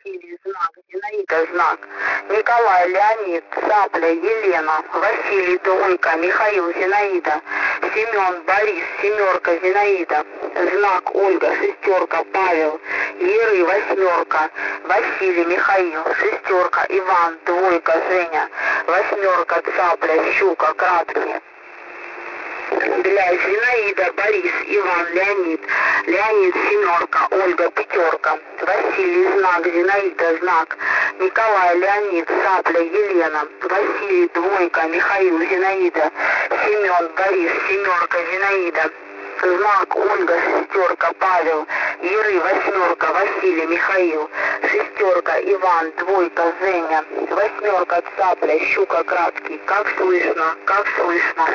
Василий, знак, Зинаида, знак, Николай, Леонид, Цапля, Елена, Василий, двойка, Михаил, Зинаида, Семен, Борис, семерка, Зинаида, знак, Ольга, шестерка, Павел, Еры, восьмерка, Василий, Михаил, шестерка, Иван, двойка, Женя, восьмерка, Цапля, Щука, краткие. Для Зинаида, Борис, Иван, Леонид, Леонид, семерка, Ольга, пятерка, Василий, знак, Зинаида, знак, Николай, Леонид, Цапля, Елена, Василий, двойка, Михаил, Зинаида, Семен, Борис, семерка, Зинаида, знак, Ольга, шестерка, Павел, Еры, восьмерка, Василий, Михаил, шестерка, Иван, двойка, Женя, восьмерка, Цапля, Щука, краткий. Как слышно? Как слышно?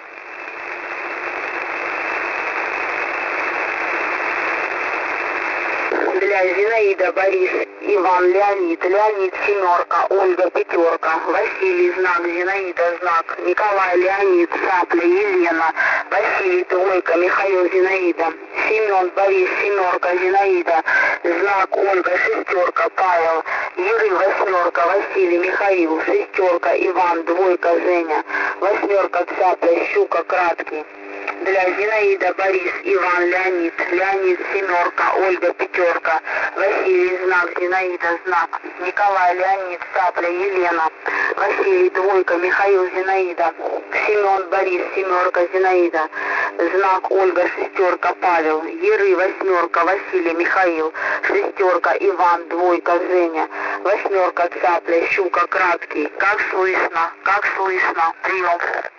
Для Зинаида, Борис, Иван, Леонид, Леонид, семерка, Ольга, пятерка, Василий, знак, Зинаида, знак, Николай, Леонид, Цапля, Елена, Василий, двойка, Михаил, Зинаида, Семен, Борис, семерка, Зинаида, знак, Ольга, шестерка, Павел, Юрий, восьмерка, Василий, Михаил, шестерка, Иван, двойка, Женя, восьмерка, Цапля, Щука, краткий. Для Зинаида, Борис, Иван, Леонид, Леонид, семерка, Ольга, пятерка, Василий, знак, Зинаида, знак, Николай, Леонид, Цапля, Елена, Василий, двойка, Михаил, Зинаида, Семен, Борис, семерка, Зинаида, знак, Ольга, шестерка, Павел, Еры, восьмерка, Василий, Михаил, шестерка, Иван, двойка, Женя, восьмерка, Цапля, Щука, краткий. Как слышно? Как слышно? Прием.